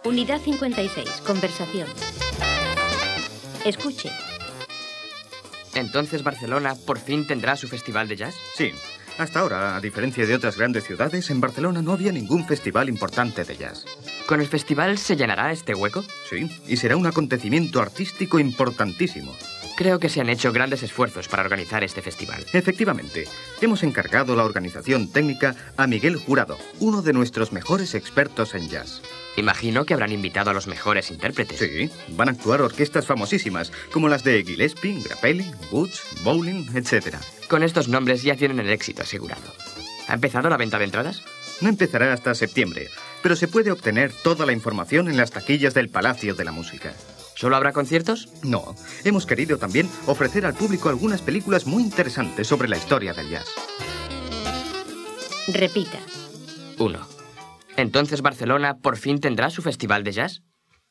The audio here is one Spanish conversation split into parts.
Unidad 56. Conversación. Escuche. ¿Entonces Barcelona por fin tendrá su festival de jazz? Sí. Hasta ahora, a diferencia de otras grandes ciudades, en Barcelona no había ningún festival importante de jazz. ¿Con el festival se llenará este hueco? Sí, y será un acontecimiento artístico importantísimo. Creo que se han hecho grandes esfuerzos para organizar este festival. Efectivamente, hemos encargado la organización técnica a Miguel Jurado, uno de nuestros mejores expertos en jazz. Imagino que habrán invitado a los mejores intérpretes. Sí, van a actuar orquestas famosísimas, como las de Gillespie, Grappelli, Woods, Bowling, etc. Con estos nombres ya tienen el éxito asegurado. ¿Ha empezado la venta de entradas? No empezará hasta septiembre, pero se puede obtener toda la información en las taquillas del Palacio de la Música. ¿Solo habrá conciertos? No, hemos querido también ofrecer al público algunas películas muy interesantes sobre la historia del jazz. Repita. 1. ¿Entonces Barcelona por fin tendrá su festival de jazz?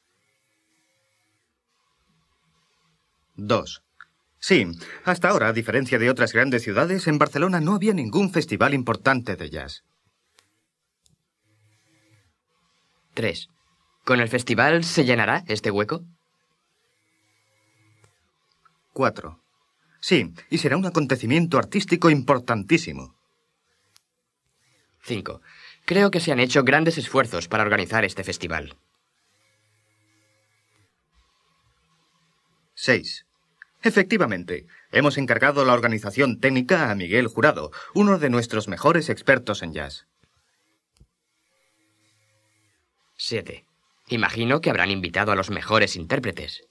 2. Sí, hasta ahora, a diferencia de otras grandes ciudades, en Barcelona no había ningún festival importante de jazz. 3. ¿Con el festival se llenará este hueco? 4. Sí, y será un acontecimiento artístico importantísimo. 5. Creo que se han hecho grandes esfuerzos para organizar este festival. 6. Efectivamente, hemos encargado la organización técnica a Miguel Jurado, uno de nuestros mejores expertos en jazz. 7. Imagino que habrán invitado a los mejores intérpretes.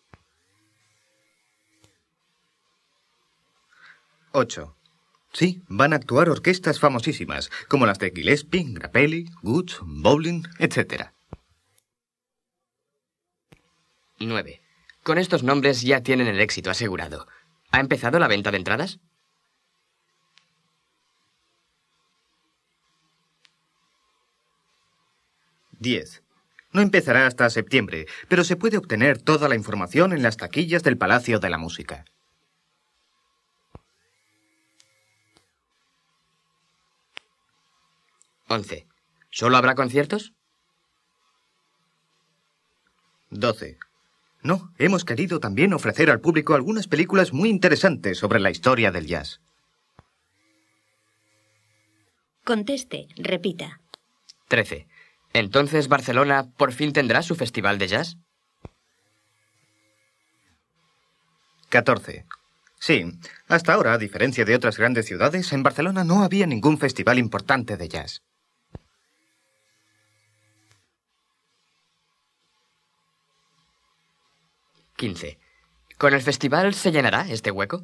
8. Sí, van a actuar orquestas famosísimas, como las de Gillespie, Grappelli, Woods, Bowling, etc. 9. Con estos nombres ya tienen el éxito asegurado. ¿Ha empezado la venta de entradas? 10. No empezará hasta septiembre, pero se puede obtener toda la información en las taquillas del Palacio de la Música. 11. ¿Solo habrá conciertos? 12. No, hemos querido también ofrecer al público algunas películas muy interesantes sobre la historia del jazz. Conteste, repita. 13. ¿Entonces Barcelona por fin tendrá su festival de jazz? 14. Sí, hasta ahora, a diferencia de otras grandes ciudades, en Barcelona no había ningún festival importante de jazz. 15. ¿Con el festival se llenará este hueco?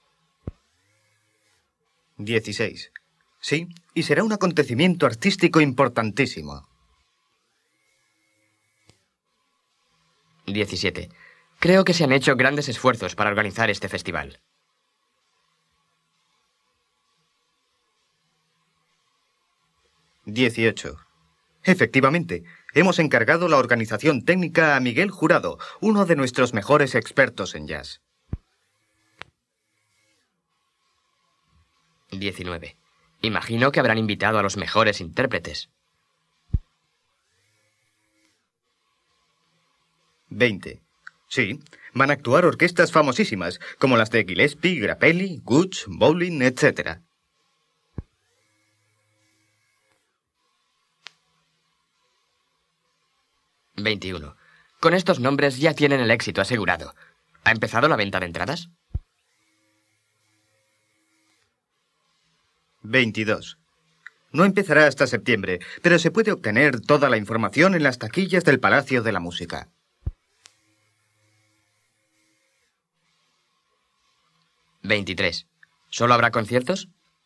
16. Sí, y será un acontecimiento artístico importantísimo. 17. Creo que se han hecho grandes esfuerzos para organizar este festival. 18. Efectivamente, hemos encargado la organización técnica a Miguel Jurado, uno de nuestros mejores expertos en jazz. 19. Imagino que habrán invitado a los mejores intérpretes. 20. Sí, van a actuar orquestas famosísimas, como las de Gillespie, Grappelli, Woods, Bowling, etc. 21. Con estos nombres ya tienen el éxito asegurado. ¿Ha empezado la venta de entradas? 22. No empezará hasta septiembre, pero se puede obtener toda la información en las taquillas del Palacio de la Música. 23. ¿Solo habrá conciertos?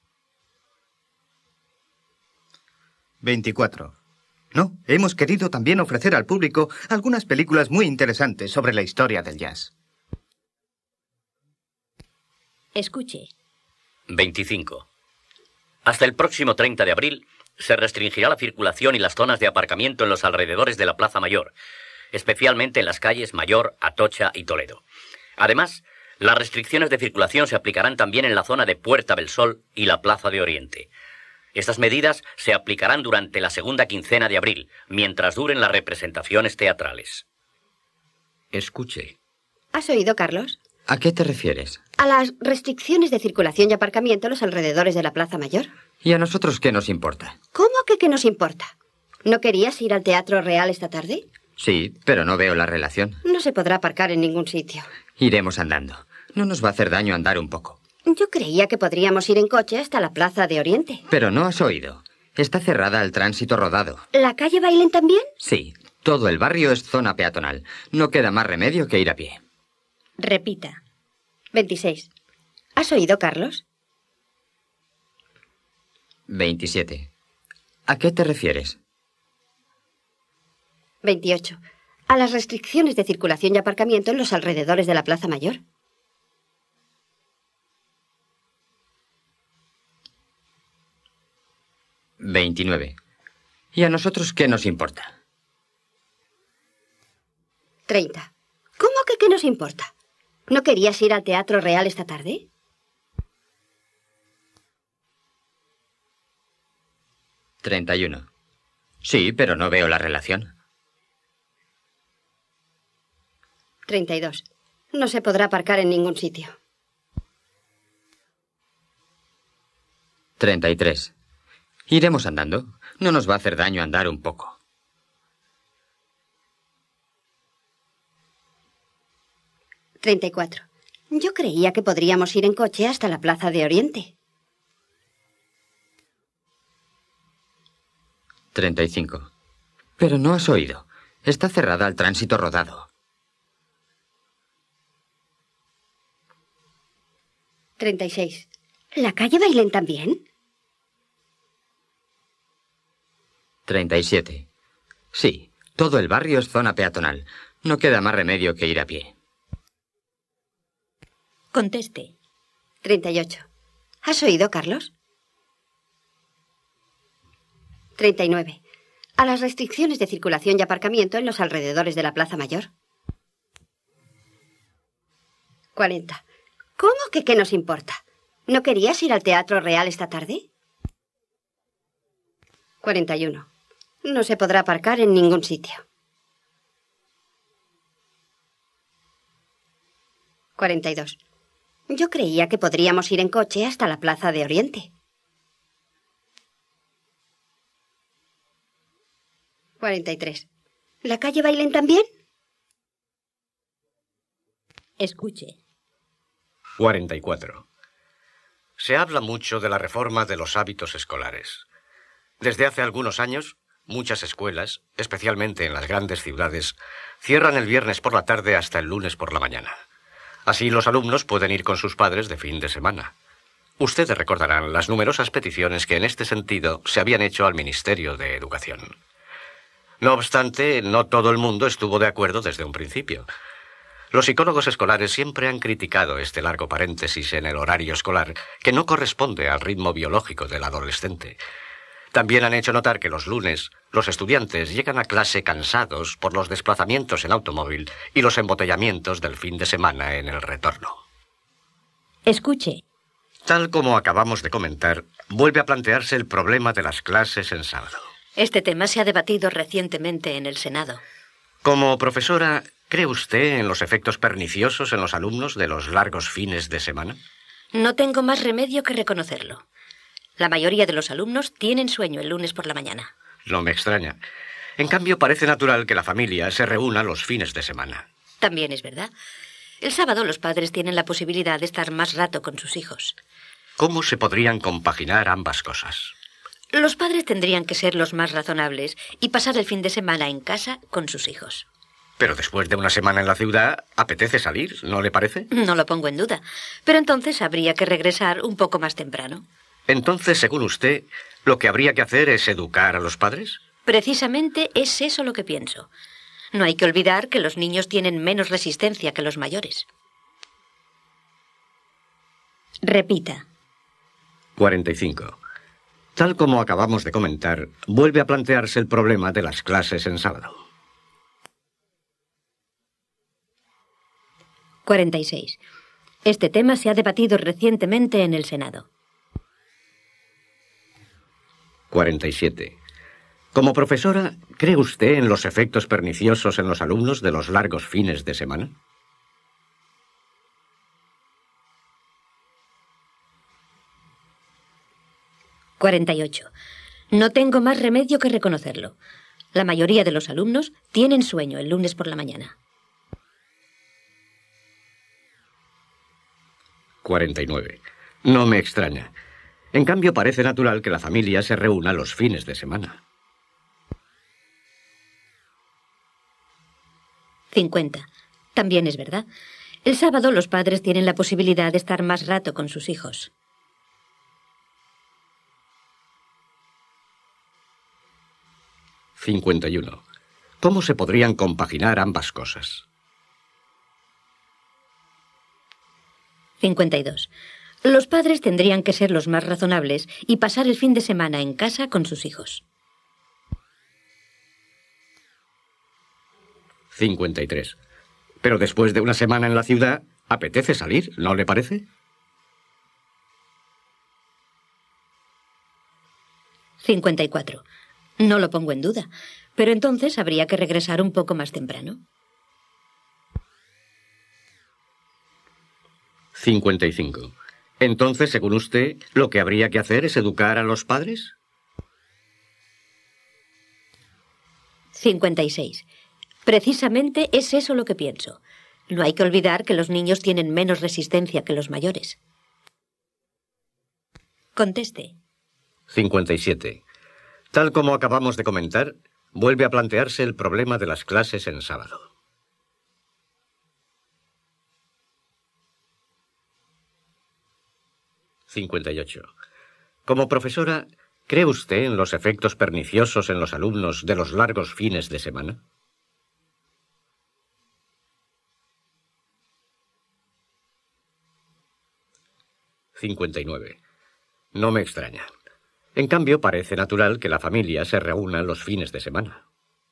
24. No, hemos querido también ofrecer al público algunas películas muy interesantes sobre la historia del jazz. Escuche. 25. Hasta el próximo 30 de abril se restringirá la circulación y las zonas de aparcamiento en los alrededores de la Plaza Mayor, especialmente en las calles Mayor, Atocha y Toledo. Además, las restricciones de circulación se aplicarán también en la zona de Puerta del Sol y la Plaza de Oriente. Estas medidas se aplicarán durante la segunda quincena de abril, mientras duren las representaciones teatrales. Escuche. ¿Has oído, Carlos? ¿A qué te refieres? A las restricciones de circulación y aparcamiento en los alrededores de la Plaza Mayor. ¿Y a nosotros qué nos importa? ¿Cómo que qué nos importa? ¿No querías ir al Teatro Real esta tarde? Sí, pero no veo la relación. No se podrá aparcar en ningún sitio. Iremos andando. No nos va a hacer daño andar un poco. Yo creía que podríamos ir en coche hasta la Plaza de Oriente. Pero no has oído. Está cerrada al tránsito rodado. ¿La calle Bailén también? Sí, todo el barrio es zona peatonal. No queda más remedio que ir a pie. Repita. 26. ¿Has oído, Carlos? 27. ¿A qué te refieres? 28. A las restricciones de circulación y aparcamiento en los alrededores de la Plaza Mayor. 29. ¿Y a nosotros qué nos importa? 30. ¿Cómo que qué nos importa? ¿No querías ir al Teatro Real esta tarde? 31. Sí, pero no veo la relación. 32. No se podrá aparcar en ningún sitio. 33. Iremos andando. No nos va a hacer daño andar un poco. 34. Yo creía que podríamos ir en coche hasta la Plaza de Oriente. 35. Pero no has oído. Está cerrada al tránsito rodado. 36. ¿La calle Bailén también? 37. Sí, todo el barrio es zona peatonal. No queda más remedio que ir a pie. Conteste. 38. ¿Has oído, Carlos? 39. A las restricciones de circulación y aparcamiento en los alrededores de la Plaza Mayor. 40. ¿Cómo que qué nos importa? ¿No querías ir al Teatro Real esta tarde? 41. No se podrá aparcar en ningún sitio. 42. Yo creía que podríamos ir en coche hasta la Plaza de Oriente. 43. ¿La calle Bailén también? Escuche. 44. Se habla mucho de la reforma de los hábitos escolares. Desde hace algunos años, muchas escuelas, especialmente en las grandes ciudades, cierran el viernes por la tarde hasta el lunes por la mañana. Así los alumnos pueden ir con sus padres de fin de semana. Ustedes recordarán las numerosas peticiones que en este sentido se habían hecho al Ministerio de Educación. No obstante, no todo el mundo estuvo de acuerdo desde un principio. Los psicólogos escolares siempre han criticado este largo paréntesis en el horario escolar, que no corresponde al ritmo biológico del adolescente. También han hecho notar que los lunes los estudiantes llegan a clase cansados por los desplazamientos en automóvil y los embotellamientos del fin de semana en el retorno. Escuche. Tal como acabamos de comentar, vuelve a plantearse el problema de las clases en sábado. Este tema se ha debatido recientemente en el Senado. Como profesora, ¿cree usted en los efectos perniciosos en los alumnos de los largos fines de semana? No tengo más remedio que reconocerlo. La mayoría de los alumnos tienen sueño el lunes por la mañana. No me extraña. En cambio, parece natural que la familia se reúna los fines de semana. También es verdad. El sábado los padres tienen la posibilidad de estar más rato con sus hijos. ¿Cómo se podrían compaginar ambas cosas? Los padres tendrían que ser los más razonables y pasar el fin de semana en casa con sus hijos. Pero después de una semana en la ciudad, apetece salir, ¿no le parece? No lo pongo en duda. Pero entonces habría que regresar un poco más temprano. Entonces, según usted, ¿lo que habría que hacer es educar a los padres? Precisamente es eso lo que pienso. No hay que olvidar que los niños tienen menos resistencia que los mayores. Repita. 45. Tal como acabamos de comentar, vuelve a plantearse el problema de las clases en sábado. 46. Este tema se ha debatido recientemente en el Senado. 47. Como profesora, ¿cree usted en los efectos perniciosos en los alumnos de los largos fines de semana? ...48. No tengo más remedio que reconocerlo. La mayoría de los alumnos tienen sueño el lunes por la mañana. 49. No me extraña. En cambio, parece natural que la familia se reúna los fines de semana. 50. También es verdad. El sábado los padres tienen la posibilidad de estar más rato con sus hijos. 51. ¿Cómo se podrían compaginar ambas cosas? 52. Los padres tendrían que ser los más razonables y pasar el fin de semana en casa con sus hijos. 53. Pero después de una semana en la ciudad, apetece salir, ¿no le parece? 54. No lo pongo en duda, pero entonces habría que regresar un poco más temprano. 55. Entonces, según usted, ¿lo que habría que hacer es educar a los padres? 56. Precisamente es eso lo que pienso. No hay que olvidar que los niños tienen menos resistencia que los mayores. Conteste. 57. Tal como acabamos de comentar, vuelve a plantearse el problema de las clases en sábado. 58. Como profesora, ¿cree usted en los efectos perniciosos en los alumnos de los largos fines de semana? 59. No me extraña. En cambio, parece natural que la familia se reúna los fines de semana.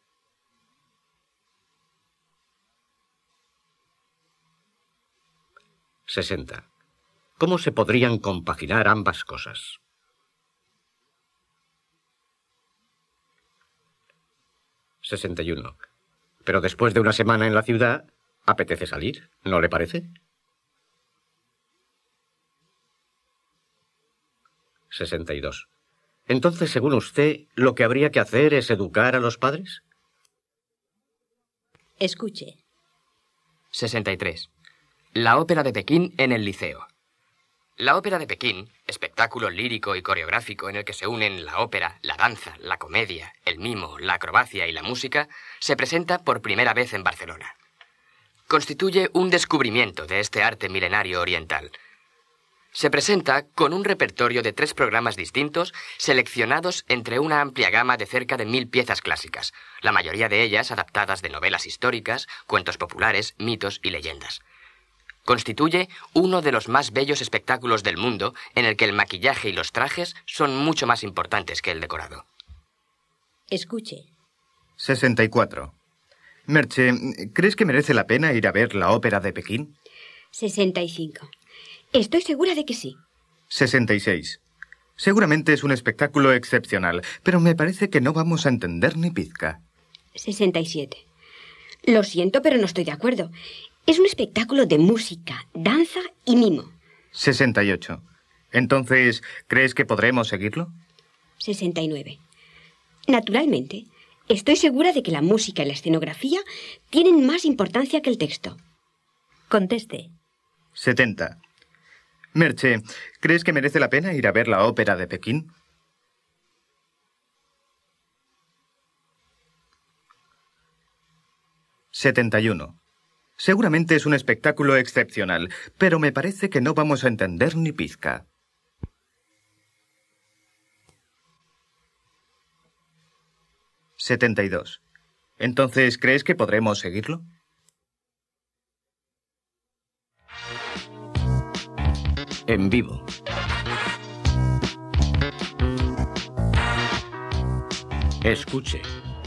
60. ¿Cómo se podrían compaginar ambas cosas? 61. Pero después de una semana en la ciudad, apetece salir, ¿no le parece? 62. Entonces, según usted, ¿lo que habría que hacer es educar a los padres? Escuche. 63. La ópera de Pekín en el liceo. La ópera de Pekín, espectáculo lírico y coreográfico en el que se unen la ópera, la danza, la comedia, el mimo, la acrobacia y la música, se presenta por primera vez en Barcelona. Constituye un descubrimiento de este arte milenario oriental. Se presenta con un repertorio de 3 programas distintos, seleccionados entre una amplia gama de cerca de 1000 piezas clásicas, la mayoría de ellas adaptadas de novelas históricas, cuentos populares, mitos y leyendas. Constituye uno de los más bellos espectáculos del mundo, en el que el maquillaje y los trajes son mucho más importantes que el decorado. Escuche. 64. Merche, ¿crees que merece la pena ir a ver la ópera de Pekín? 65. Estoy segura de que sí. 66. Seguramente es un espectáculo excepcional, pero me parece que no vamos a entender ni pizca. 67. Lo siento, pero no estoy de acuerdo. Es un espectáculo de música, danza y mimo. 68. Entonces, ¿crees que podremos seguirlo? 69. Naturalmente, estoy segura de que la música y la escenografía tienen más importancia que el texto. Conteste. 70. Merche, ¿crees que merece la pena ir a ver la ópera de Pekín? 71. Seguramente es un espectáculo excepcional, pero me parece que no vamos a entender ni pizca. 72. Entonces, ¿crees que podremos seguirlo? En vivo. Escuche.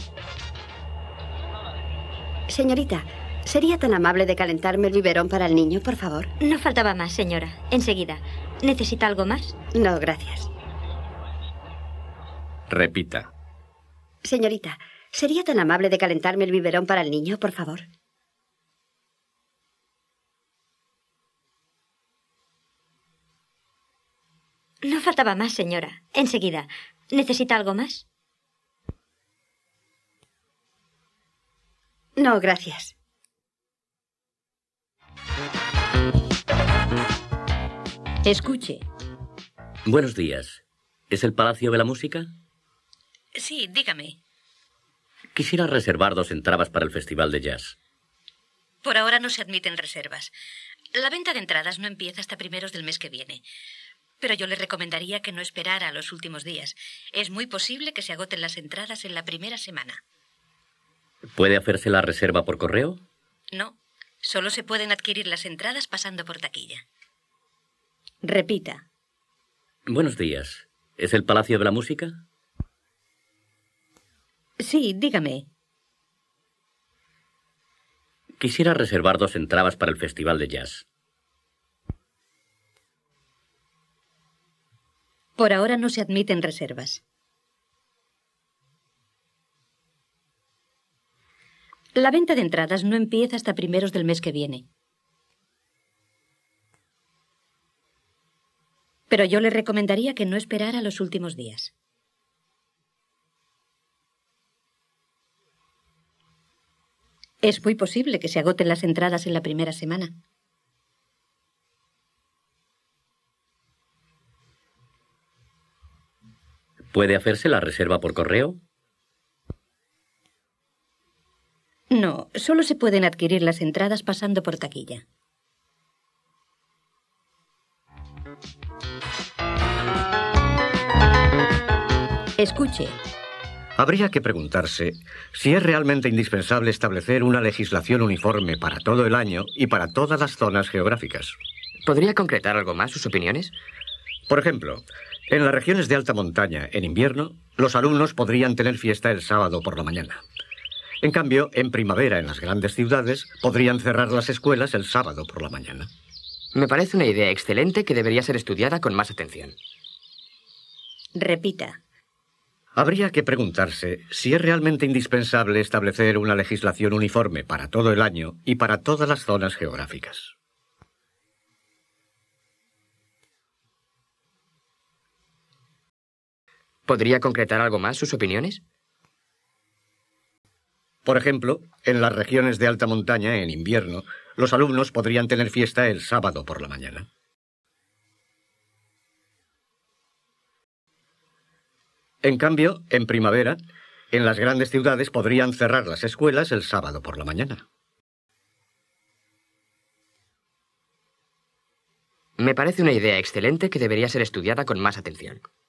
Señorita, ¿sería tan amable de calentarme el biberón para el niño, por favor? No faltaba más, señora. Enseguida. ¿Necesita algo más? No, gracias. Repita. Señorita, ¿sería tan amable de calentarme el biberón para el niño, por favor? No faltaba más, señora. Enseguida. ¿Necesita algo más? No, gracias. Escuche. Buenos días. ¿Es el Palacio de la Música? Sí, dígame. Quisiera reservar 2 entradas para el Festival de Jazz. Por ahora no se admiten reservas. La venta de entradas no empieza hasta primeros del mes que viene. Pero yo le recomendaría que no esperara a los últimos días. Es muy posible que se agoten las entradas en la primera semana. ¿Puede hacerse la reserva por correo? No, solo se pueden adquirir las entradas pasando por taquilla. Repita. Buenos días. ¿Es el Palacio de la Música? Sí, dígame. Quisiera reservar 2 entradas para el Festival de Jazz. Por ahora no se admiten reservas. La venta de entradas no empieza hasta primeros del mes que viene. Pero yo le recomendaría que no esperara los últimos días. Es muy posible que se agoten las entradas en la primera semana. ¿Puede hacerse la reserva por correo? No, solo se pueden adquirir las entradas pasando por taquilla. Escuche. Habría que preguntarse si es realmente indispensable establecer una legislación uniforme para todo el año y para todas las zonas geográficas. ¿Podría concretar algo más sus opiniones? Por ejemplo, en las regiones de alta montaña, en invierno, los alumnos podrían tener fiesta el sábado por la mañana. En cambio, en primavera, en las grandes ciudades, podrían cerrar las escuelas el sábado por la mañana. Me parece una idea excelente que debería ser estudiada con más atención. Repita. Habría que preguntarse si es realmente indispensable establecer una legislación uniforme para todo el año y para todas las zonas geográficas. ¿Podría concretar algo más sus opiniones? Por ejemplo, en las regiones de alta montaña, en invierno, los alumnos podrían tener fiesta el sábado por la mañana. En cambio, en primavera, en las grandes ciudades podrían cerrar las escuelas el sábado por la mañana. Me parece una idea excelente que debería ser estudiada con más atención.